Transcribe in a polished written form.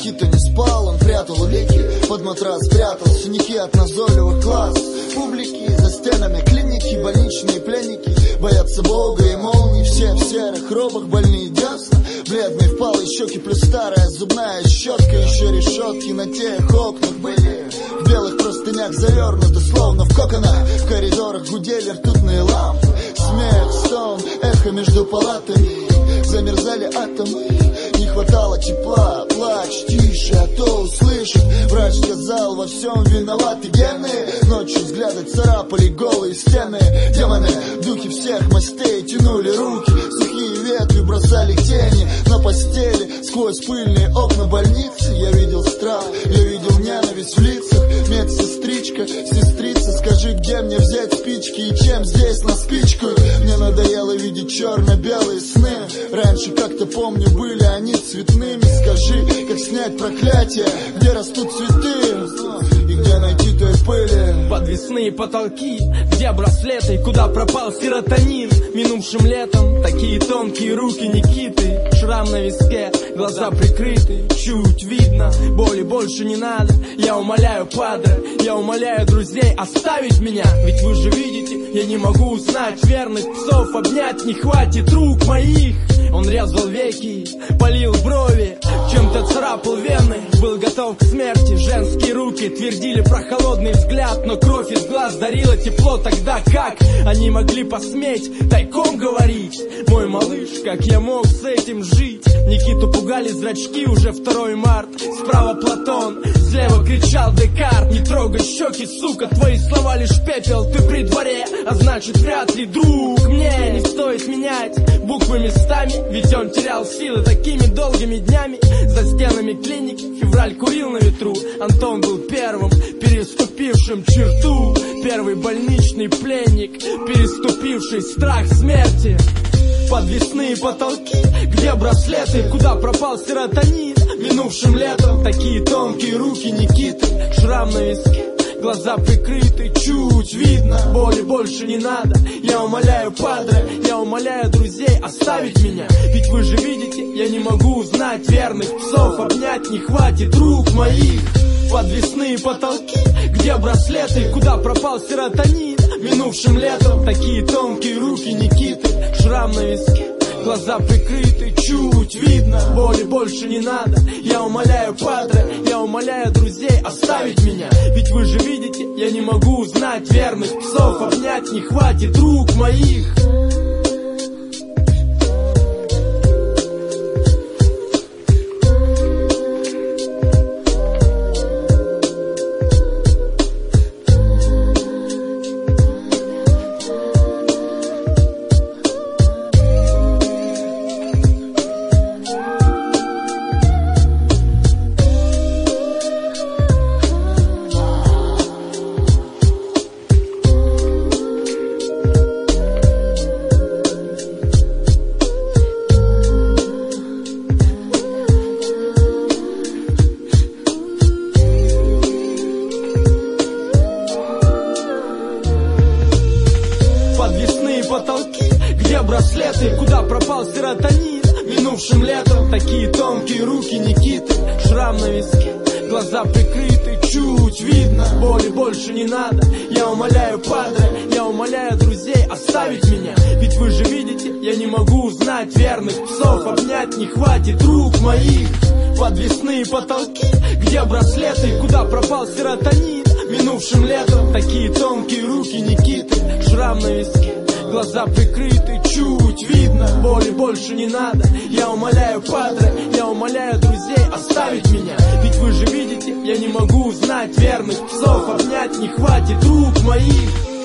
Никита не спал, он прятал улики, под матрас спрятал синяки от назойливых глаз публики. За стенами клиники, больничные пленники боятся Бога и молний. Все в серых робах, больные десна, бледные впалые щеки, плюс старая зубная щетка. Еще решетки на тех окнах были в белых простынях завернуты, словно в коконах. В коридорах гудели ртутные лампы, смех, стон, эхо между палатами. Замерзали атомы, не хватало тепла. Плач тише, а то услышит. Врач сказал, во всем виноваты гены. Ночью взгляды царапали голые стены. Демоны, духи всех мастей тянули руки. Сухие ветви бросали тени на постели. Сквозь пыльные окна больницы я видел страх, я видел ненависть в лицах. Медсестричка, сестрица, скажи, где мне взять спички и чем здесь на спичку? Мне надоело видеть черно-белые сны. Раньше, как-то помню, были они цветными. Скажи, как снять проклятие, где растут цветы и где найти той пыли. Подвесные потолки, где браслеты, куда пропал серотонин? Минувшим летом такие тонкие руки Никиты. Шрам на виске, глаза прикрыты, чуть видно, боли больше не надо. Я умоляю, падре, я умоляю друзей оставить меня. Ведь вы же видите, я не могу узнать верных псов, обнять не хватит рук моих. Он резал веки, полил брови, чем-то царапал вены. Был готов к смерти, женские руки твердили про холодный взгляд. Но кровь из глаз дарила тепло. Тогда как они могли посметь тайком говорить? Мой малыш, как я мог с этим жить? Никиту пугали зрачки, уже 2 марта. Справа Платон, слева кричал Декарт. Не трогай щеки, сука, твои слова лишь пепел. Ты при дворе, а значит вряд ли друг. Мне не стоит менять буквы местами, ведь он терял силы такими долгими днями. За стенами клиники февраль курил на ветру. Антон был первым, переступившим черту. Первый больничный пленник, переступивший страх смерти. Подвесные потолки, где браслеты, куда пропал серотонин? Минувшим летом такие тонкие руки Никиты. Шрам на виске, глаза прикрыты, чуть видно, боли больше не надо. Я умоляю, падре, я умоляю друзей оставить меня. Ведь вы же видите, я не могу узнать верных псов, обнять не хватит рук моих. Подвесные потолки, где браслеты, куда пропал серотонин? Минувшим летом такие тонкие руки Никиты. Шрам на виске, глаза прикрыты, чуть видно, боли больше не надо. Я умоляю, падре, я умоляю друзей оставить меня. Ведь вы же видите, я не могу узнать верных псов, обнять не хватит рук моих. Потолки, где браслеты, куда пропал серотонин? Минувшим летом такие тонкие руки Никиты. Шрам на виске, глаза прикрыты, чуть видно, боли больше не надо. Я умоляю, падре, я умоляю друзей оставить меня. Ведь вы же видите, я не могу узнать верных псов, обнять не хватит рук моих. Подвесные потолки, где браслеты, куда пропал серотонин? Минувшим летом такие тонкие руки Никиты. Шрам на виске, глаза прикрыты, чуть видно, боли больше не надо. Я умоляю, падре, я умоляю друзей оставить меня. Ведь вы же видите, я не могу узнать верных псов, обнять не хватит рук моих.